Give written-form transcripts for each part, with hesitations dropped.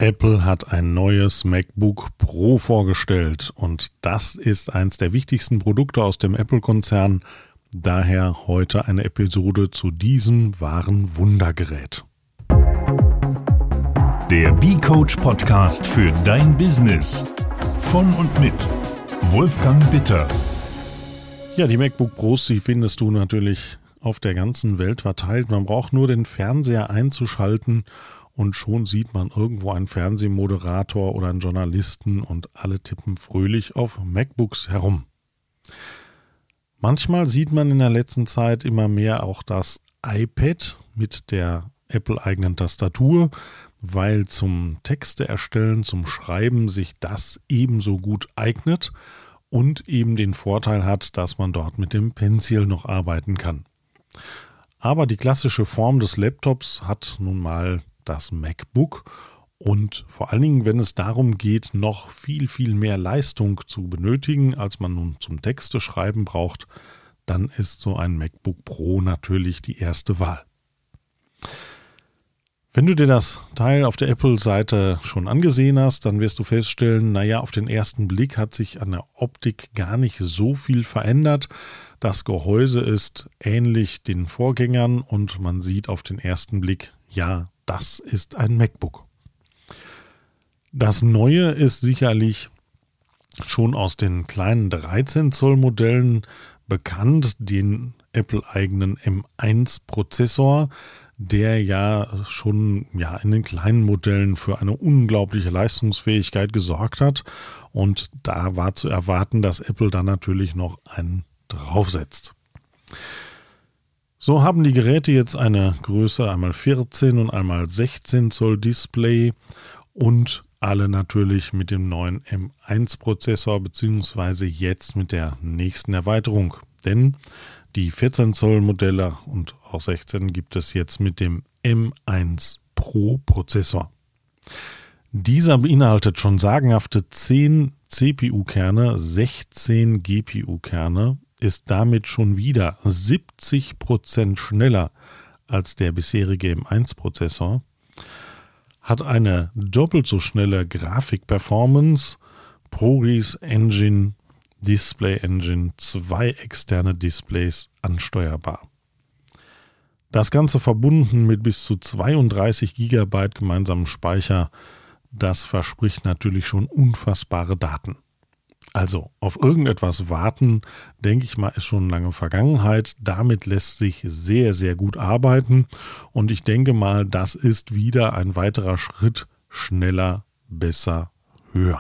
Apple hat ein neues MacBook Pro vorgestellt und das ist eins der wichtigsten Produkte aus dem Apple-Konzern. Daher heute eine Episode zu diesem wahren Wundergerät. Der B-Coach Podcast für dein Business. Von und mit Wolfgang Bitter. Ja, die MacBook Pros, die findest du natürlich auf der ganzen Welt verteilt. Man braucht nur den Fernseher einzuschalten und schon sieht man irgendwo einen Fernsehmoderator oder einen Journalisten und alle tippen fröhlich auf MacBooks herum. Manchmal sieht man in der letzten Zeit immer mehr auch das iPad mit der Apple-eigenen Tastatur, weil zum Texte erstellen, zum Schreiben sich das ebenso gut eignet und eben den Vorteil hat, dass man dort mit dem Pencil noch arbeiten kann. Aber die klassische Form des Laptops hat nun mal das MacBook und vor allen Dingen, wenn es darum geht, noch viel mehr Leistung zu benötigen, als man nun zum Texte schreiben braucht, dann ist so ein MacBook Pro natürlich die erste Wahl. Wenn du dir das Teil auf der Apple-Seite schon angesehen hast, dann wirst du feststellen, auf den ersten Blick hat sich an der Optik gar nicht so viel verändert. Das Gehäuse ist ähnlich den Vorgängern und man sieht auf den ersten Blick, ja, das ist ein MacBook. Das Neue ist sicherlich schon aus den kleinen 13 Zoll Modellen bekannt, den Apple-eigenen M1-Prozessor, der ja schon in den kleinen Modellen für eine unglaubliche Leistungsfähigkeit gesorgt hat. Und da war zu erwarten, dass Apple dann natürlich noch einen draufsetzt. So haben die Geräte jetzt eine Größe einmal 14 und einmal 16 Zoll Display und alle natürlich mit dem neuen M1-Prozessor beziehungsweise jetzt mit der nächsten Erweiterung. Denn die 14 Zoll Modelle und auch 16 gibt es jetzt mit dem M1 Pro Prozessor. Dieser beinhaltet schon sagenhafte 10 CPU-Kerne, 16 GPU-Kerne, ist damit schon wieder 70% schneller als der bisherige M1-Prozessor, hat eine doppelt so schnelle Grafik-Performance, ProRes Engine, Display Engine, 2 externe Displays ansteuerbar. Das Ganze verbunden mit bis zu 32 GB gemeinsamem Speicher, das verspricht natürlich schon unfassbare Daten. Also auf irgendetwas warten, denke ich mal, ist schon lange Vergangenheit. Damit lässt sich sehr, sehr gut arbeiten und ich denke mal, das ist wieder ein weiterer Schritt schneller, besser, höher.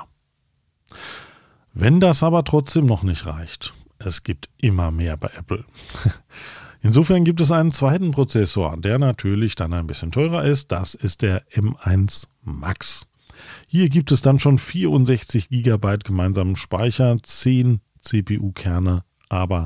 Wenn das aber trotzdem noch nicht reicht, es gibt immer mehr bei Apple. Insofern gibt es einen zweiten Prozessor, der natürlich dann ein bisschen teurer ist. Das ist der M1 Max. Hier gibt es dann schon 64 GB gemeinsamen Speicher, 10 CPU-Kerne, aber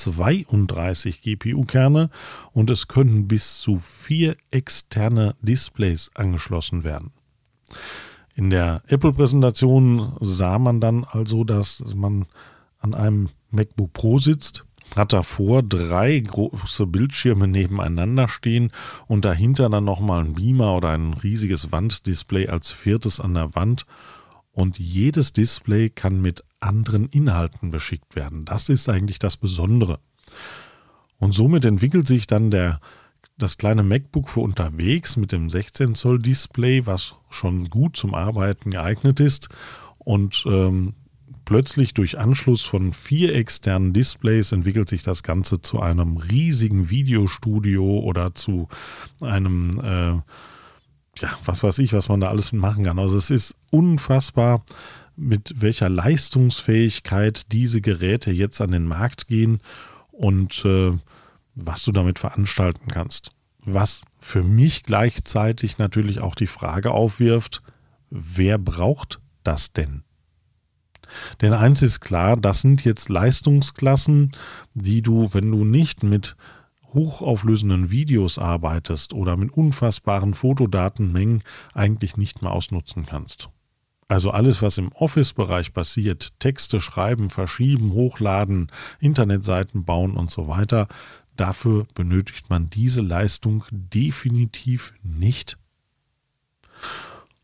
32 GPU-Kerne und es können bis zu 4 externe Displays angeschlossen werden. In der Apple-Präsentation sah man dann also, dass man an einem MacBook Pro sitzt, hat davor 3 große Bildschirme nebeneinander stehen und dahinter dann nochmal ein Beamer oder ein riesiges Wanddisplay als viertes an der Wand. Und jedes Display kann mit anderen Inhalten beschickt werden. Das ist eigentlich das Besondere. Und somit entwickelt sich dann das kleine MacBook für unterwegs mit dem 16 Zoll Display, was schon gut zum Arbeiten geeignet ist und plötzlich durch Anschluss von 4 externen Displays entwickelt sich das Ganze zu einem riesigen Videostudio oder zu einem, was weiß ich, was man da alles machen kann. Also es ist unfassbar, mit welcher Leistungsfähigkeit diese Geräte jetzt an den Markt gehen und was du damit veranstalten kannst. Was für mich gleichzeitig natürlich auch die Frage aufwirft, wer braucht das denn? Denn eins ist klar, das sind jetzt Leistungsklassen, die du, wenn du nicht mit hochauflösenden Videos arbeitest oder mit unfassbaren Fotodatenmengen, eigentlich nicht mehr ausnutzen kannst. Also alles, was im Office-Bereich passiert, Texte schreiben, verschieben, hochladen, Internetseiten bauen und so weiter, dafür benötigt man diese Leistung definitiv nicht.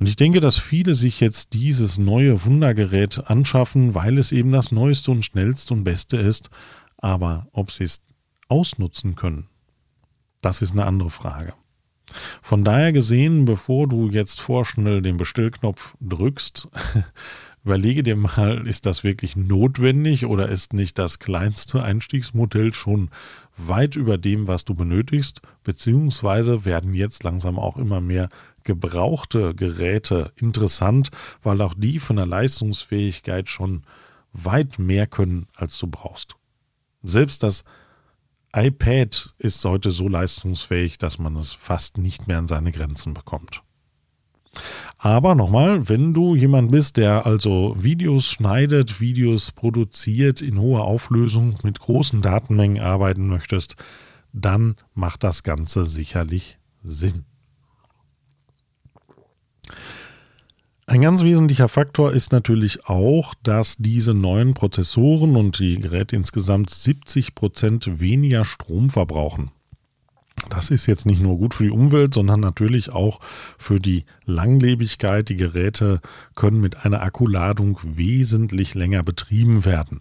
Und ich denke, dass viele sich jetzt dieses neue Wundergerät anschaffen, weil es eben das Neueste und Schnellste und Beste ist. Aber ob sie es ausnutzen können, das ist eine andere Frage. Von daher gesehen, bevor du jetzt vorschnell den Bestellknopf drückst, überlege dir mal, ist das wirklich notwendig oder ist nicht das kleinste Einstiegsmodell schon weit über dem, was du benötigst, beziehungsweise werden jetzt langsam auch immer mehr gebrauchte Geräte interessant, weil auch die von der Leistungsfähigkeit schon weit mehr können, als du brauchst. Selbst das iPad ist heute so leistungsfähig, dass man es fast nicht mehr an seine Grenzen bekommt. Aber nochmal, wenn du jemand bist, der also Videos schneidet, Videos produziert in hoher Auflösung, mit großen Datenmengen arbeiten möchtest, dann macht das Ganze sicherlich Sinn. Ein ganz wesentlicher Faktor ist natürlich auch, dass diese neuen Prozessoren und die Geräte insgesamt 70% weniger Strom verbrauchen. Das ist jetzt nicht nur gut für die Umwelt, sondern natürlich auch für die Langlebigkeit. Die Geräte können mit einer Akkuladung wesentlich länger betrieben werden.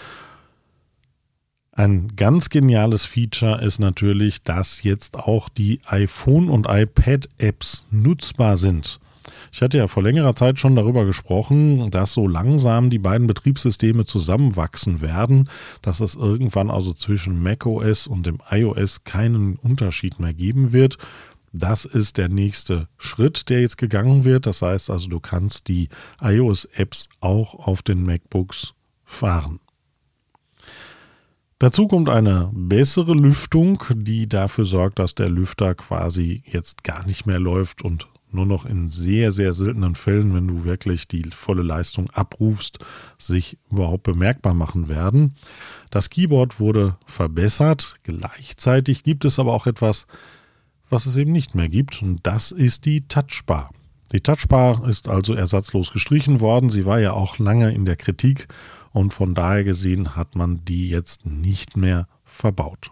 Ein ganz geniales Feature ist natürlich, dass jetzt auch die iPhone- und iPad-Apps nutzbar sind. Ich hatte ja vor längerer Zeit schon darüber gesprochen, dass so langsam die beiden Betriebssysteme zusammenwachsen werden, dass es irgendwann also zwischen macOS und dem iOS keinen Unterschied mehr geben wird. Das ist der nächste Schritt, der jetzt gegangen wird. Das heißt also, du kannst die iOS-Apps auch auf den MacBooks fahren. Dazu kommt eine bessere Lüftung, die dafür sorgt, dass der Lüfter quasi jetzt gar nicht mehr läuft und nur noch in sehr, sehr seltenen Fällen, wenn du wirklich die volle Leistung abrufst, sich überhaupt bemerkbar machen werden. Das Keyboard wurde verbessert. Gleichzeitig gibt es aber auch etwas, was es eben nicht mehr gibt, und das ist die Touchbar. Die Touchbar ist also ersatzlos gestrichen worden. Sie war ja auch lange in der Kritik und von daher gesehen hat man die jetzt nicht mehr verbaut.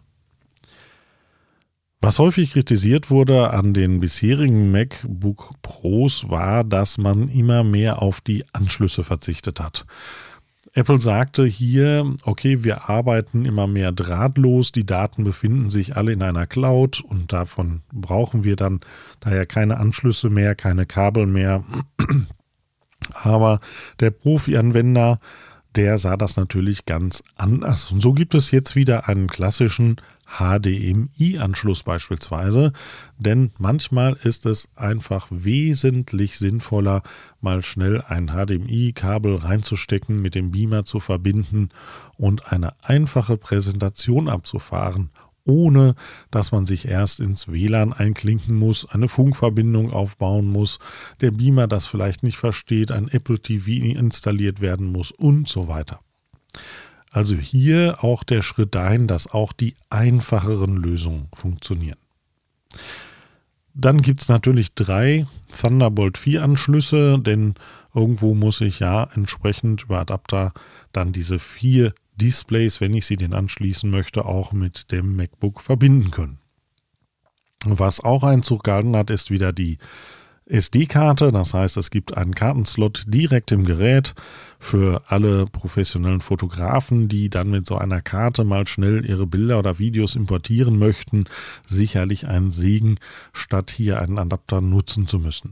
Was häufig kritisiert wurde an den bisherigen MacBook Pros war, dass man immer mehr auf die Anschlüsse verzichtet hat. Apple sagte hier, okay, wir arbeiten immer mehr drahtlos, die Daten befinden sich alle in einer Cloud und davon brauchen wir dann daher keine Anschlüsse mehr, keine Kabel mehr. Aber der Profi-Anwender, der sah das natürlich ganz anders. Und so gibt es jetzt wieder einen klassischen HDMI-Anschluss beispielsweise, denn manchmal ist es einfach wesentlich sinnvoller, mal schnell ein HDMI-Kabel reinzustecken, mit dem Beamer zu verbinden und eine einfache Präsentation abzufahren, ohne dass man sich erst ins WLAN einklinken muss, eine Funkverbindung aufbauen muss, der Beamer das vielleicht nicht versteht, ein Apple TV installiert werden muss und so weiter. Also hier auch der Schritt dahin, dass auch die einfacheren Lösungen funktionieren. Dann gibt es natürlich 3 Thunderbolt 4 Anschlüsse, denn irgendwo muss ich ja entsprechend über Adapter dann diese 4 Displays, wenn ich sie denn anschließen möchte, auch mit dem MacBook verbinden können. Was auch Einzug gehalten hat, ist wieder die SD-Karte, das heißt, es gibt einen Kartenslot direkt im Gerät für alle professionellen Fotografen, die dann mit so einer Karte mal schnell ihre Bilder oder Videos importieren möchten. Sicherlich ein Segen, statt hier einen Adapter nutzen zu müssen.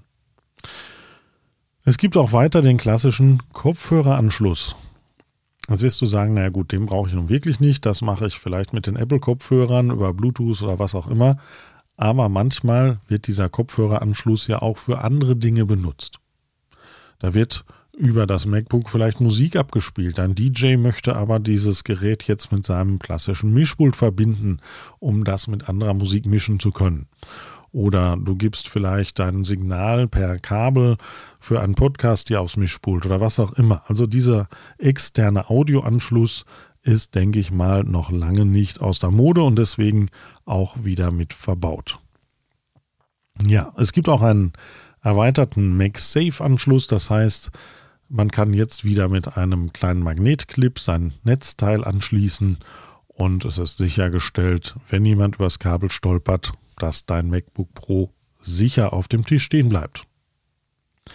Es gibt auch weiter den klassischen Kopfhöreranschluss. Jetzt wirst du sagen, naja gut, den brauche ich nun wirklich nicht, das mache ich vielleicht mit den Apple-Kopfhörern über Bluetooth oder was auch immer. Aber manchmal wird dieser Kopfhöreranschluss ja auch für andere Dinge benutzt. Da wird über das MacBook vielleicht Musik abgespielt. Ein DJ möchte aber dieses Gerät jetzt mit seinem klassischen Mischpult verbinden, um das mit anderer Musik mischen zu können. Oder du gibst vielleicht dein Signal per Kabel für einen Podcast hier aufs Mischpult oder was auch immer. Also dieser externe Audioanschluss ist, denke ich mal, noch lange nicht aus der Mode und deswegen auch wieder mit verbaut. Ja, es gibt auch einen erweiterten MagSafe-Anschluss, das heißt, man kann jetzt wieder mit einem kleinen Magnetclip sein Netzteil anschließen und es ist sichergestellt, wenn jemand übers Kabel stolpert, dass dein MacBook Pro sicher auf dem Tisch stehen bleibt.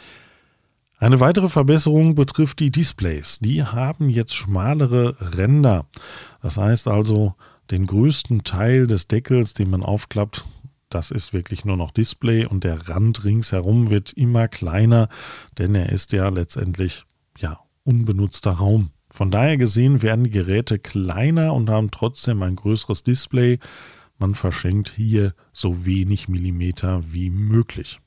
Eine weitere Verbesserung betrifft die Displays. Die haben jetzt schmalere Ränder. Das heißt also, den größten Teil des Deckels, den man aufklappt, das ist wirklich nur noch Display und der Rand ringsherum wird immer kleiner, denn er ist ja letztendlich unbenutzter Raum. Von daher gesehen werden die Geräte kleiner und haben trotzdem ein größeres Display. Man verschenkt hier so wenig Millimeter wie möglich.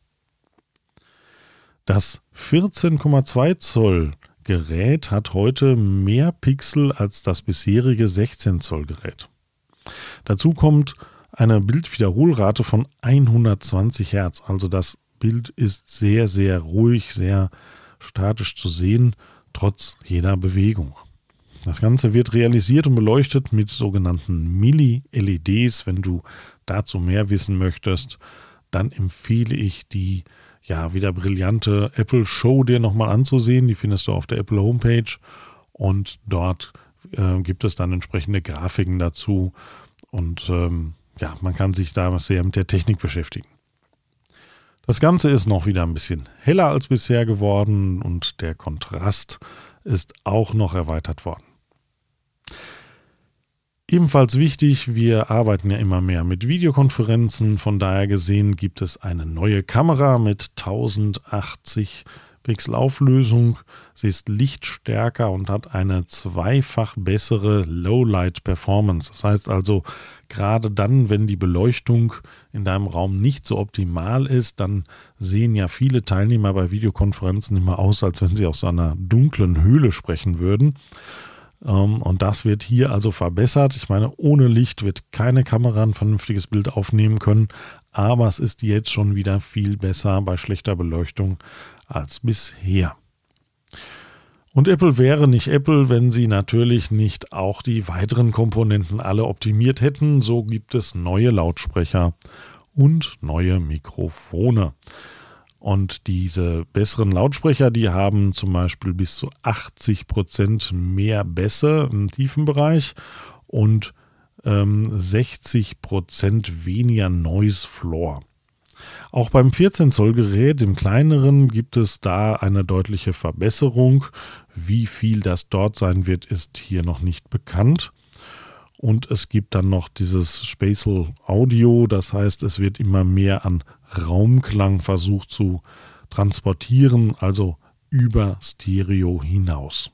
Das 14,2 Zoll Gerät hat heute mehr Pixel als das bisherige 16 Zoll Gerät. Dazu kommt eine Bildwiederholrate von 120 Hertz. Also das Bild ist sehr, sehr ruhig, sehr statisch zu sehen, trotz jeder Bewegung. Das Ganze wird realisiert und beleuchtet mit sogenannten Mini-LEDs. Wenn du dazu mehr wissen möchtest, dann empfehle ich die wieder brillante Apple Show dir nochmal anzusehen. Die findest du auf der Apple Homepage und dort gibt es dann entsprechende Grafiken dazu und man kann sich da sehr mit der Technik beschäftigen. Das Ganze ist noch wieder ein bisschen heller als bisher geworden und der Kontrast ist auch noch erweitert worden. Ebenfalls wichtig, wir arbeiten ja immer mehr mit Videokonferenzen, von daher gesehen gibt es eine neue Kamera mit 1080 Pixel Auflösung. Sie ist lichtstärker und hat eine zweifach bessere Lowlight-Performance. Das heißt also, gerade dann, wenn die Beleuchtung in deinem Raum nicht so optimal ist, dann sehen ja viele Teilnehmer bei Videokonferenzen immer aus, als wenn sie aus einer dunklen Höhle sprechen würden. Und das wird hier also verbessert. Ich meine, ohne Licht wird keine Kamera ein vernünftiges Bild aufnehmen können, aber es ist jetzt schon wieder viel besser bei schlechter Beleuchtung als bisher. Und Apple wäre nicht Apple, wenn sie natürlich nicht auch die weiteren Komponenten alle optimiert hätten. So gibt es neue Lautsprecher und neue Mikrofone. Und diese besseren Lautsprecher, die haben zum Beispiel bis zu 80% mehr Bässe im tiefen Bereich und 60% weniger Noise Floor. Auch beim 14 Zoll Gerät, im kleineren, gibt es da eine deutliche Verbesserung. Wie viel das dort sein wird, ist hier noch nicht bekannt. Und es gibt dann noch dieses Spatial Audio, das heißt, es wird immer mehr an Raumklang versucht zu transportieren, also über Stereo hinaus.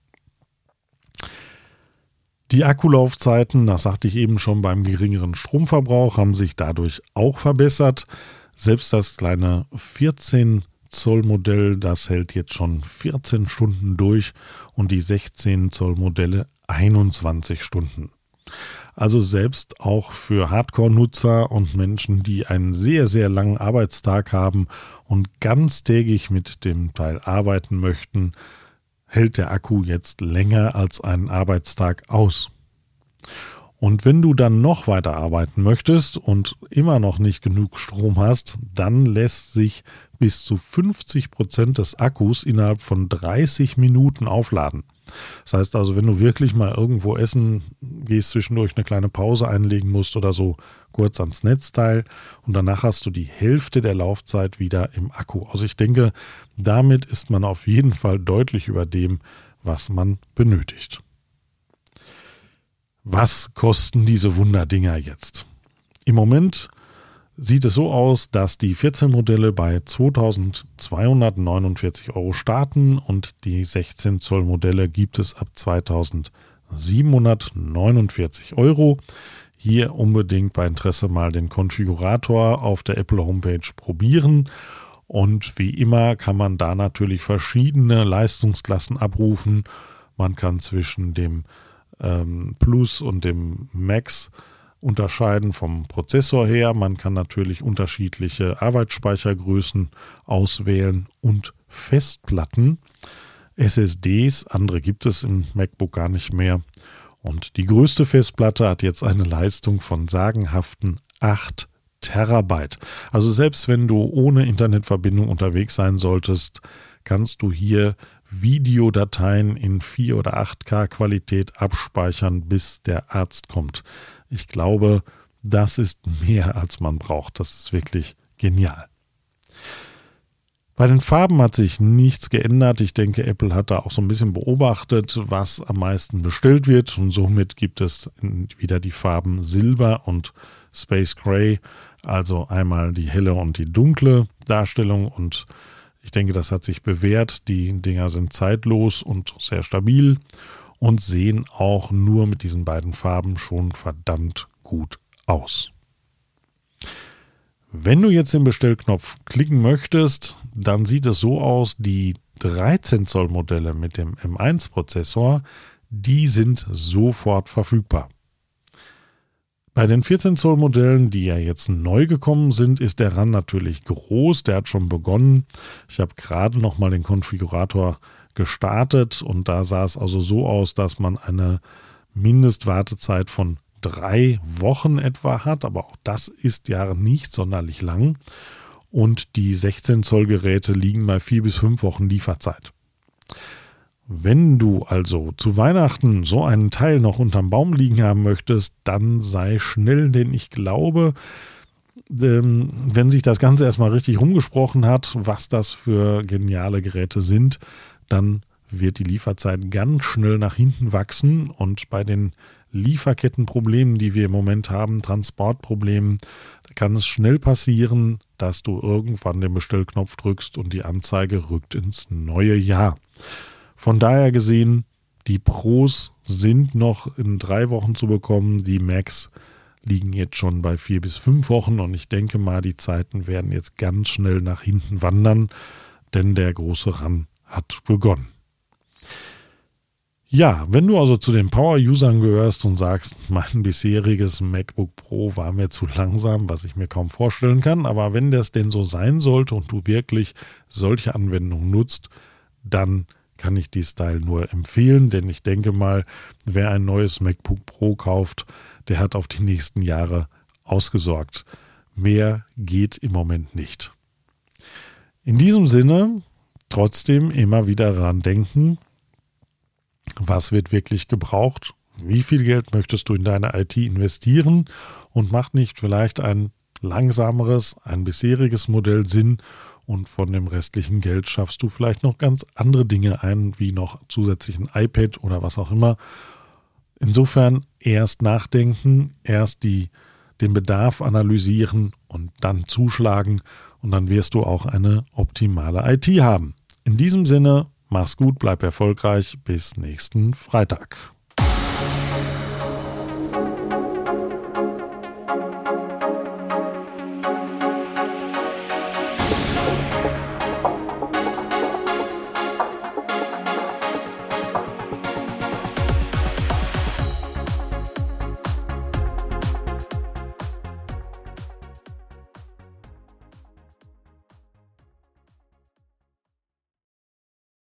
Die Akkulaufzeiten, das sagte ich eben schon, beim geringeren Stromverbrauch haben sich dadurch auch verbessert. Selbst das kleine 14 Zoll Modell, das hält jetzt schon 14 Stunden durch und die 16 Zoll Modelle 21 Stunden. Also selbst auch für Hardcore-Nutzer und Menschen, die einen sehr, sehr langen Arbeitstag haben und ganztägig mit dem Teil arbeiten möchten, hält der Akku jetzt länger als einen Arbeitstag aus. Und wenn du dann noch weiter arbeiten möchtest und immer noch nicht genug Strom hast, dann lässt sich bis zu 50% des Akkus innerhalb von 30 Minuten aufladen. Das heißt also, wenn du wirklich mal irgendwo essen gehst, zwischendurch eine kleine Pause einlegen musst oder so, kurz ans Netzteil und danach hast du die Hälfte der Laufzeit wieder im Akku. Also ich denke, damit ist man auf jeden Fall deutlich über dem, was man benötigt. Was kosten diese Wunderdinger jetzt? Im Moment sieht es so aus, dass die 14 Modelle bei 2.249 € starten und die 16 Zoll Modelle gibt es ab 2.749 €. Hier unbedingt bei Interesse mal den Konfigurator auf der Apple Homepage probieren. Und wie immer kann man da natürlich verschiedene Leistungsklassen abrufen. Man kann zwischen dem Plus und dem Max unterscheiden vom Prozessor her. Man kann natürlich unterschiedliche Arbeitsspeichergrößen auswählen und Festplatten, SSDs, andere gibt es im MacBook gar nicht mehr. Und die größte Festplatte hat jetzt eine Leistung von sagenhaften 8 Terabyte. Also selbst wenn du ohne Internetverbindung unterwegs sein solltest, kannst du hier Videodateien in 4 oder 8K Qualität abspeichern, bis der Arzt kommt. Ich glaube, das ist mehr, als man braucht. Das ist wirklich genial. Bei den Farben hat sich nichts geändert. Ich denke, Apple hat da auch so ein bisschen beobachtet, was am meisten bestellt wird. Und somit gibt es wieder die Farben Silber und Space Gray. Also einmal die helle und die dunkle Darstellung. Und ich denke, das hat sich bewährt. Die Dinger sind zeitlos und sehr stabil und sehen auch nur mit diesen beiden Farben schon verdammt gut aus. Wenn du jetzt den Bestellknopf klicken möchtest, dann sieht es so aus, die 13 Zoll Modelle mit dem M1-Prozessor, die sind sofort verfügbar. Bei den 14 Zoll Modellen, die ja jetzt neu gekommen sind, ist der Run natürlich groß, der hat schon begonnen. Ich habe gerade noch mal den Konfigurator gestartet und da sah es also so aus, dass man eine Mindestwartezeit von 3 Wochen etwa hat, aber auch das ist ja nicht sonderlich lang. Und die 16 Zoll Geräte liegen bei 4 bis 5 Wochen Lieferzeit. Wenn du also zu Weihnachten so einen Teil noch unterm Baum liegen haben möchtest, dann sei schnell, denn ich glaube, wenn sich das Ganze erstmal richtig rumgesprochen hat, was das für geniale Geräte sind, dann wird die Lieferzeit ganz schnell nach hinten wachsen und bei den Lieferkettenproblemen, die wir im Moment haben, Transportproblemen, da kann es schnell passieren, dass du irgendwann den Bestellknopf drückst und die Anzeige rückt ins neue Jahr. Von daher gesehen, die Pros sind noch in 3 Wochen zu bekommen, die Macs liegen jetzt schon bei 4 bis 5 Wochen und ich denke mal, die Zeiten werden jetzt ganz schnell nach hinten wandern, denn der große Run hat begonnen. Ja, wenn du also zu den Power-Usern gehörst und sagst, mein bisheriges MacBook Pro war mir zu langsam, was ich mir kaum vorstellen kann, aber wenn das denn so sein sollte und du wirklich solche Anwendungen nutzt, dann kann ich die Style nur empfehlen, denn ich denke mal, wer ein neues MacBook Pro kauft, der hat auf die nächsten Jahre ausgesorgt. Mehr geht im Moment nicht. In diesem Sinne, trotzdem immer wieder daran denken, was wird wirklich gebraucht? Wie viel Geld möchtest du in deine IT investieren? Und macht nicht vielleicht ein langsameres, ein bisheriges Modell Sinn und von dem restlichen Geld schaffst du vielleicht noch ganz andere Dinge ein, wie noch zusätzlich ein iPad oder was auch immer. Insofern erst nachdenken, erst den Bedarf analysieren und dann zuschlagen und dann wirst du auch eine optimale IT haben. In diesem Sinne, mach's gut, bleib erfolgreich, bis nächsten Freitag.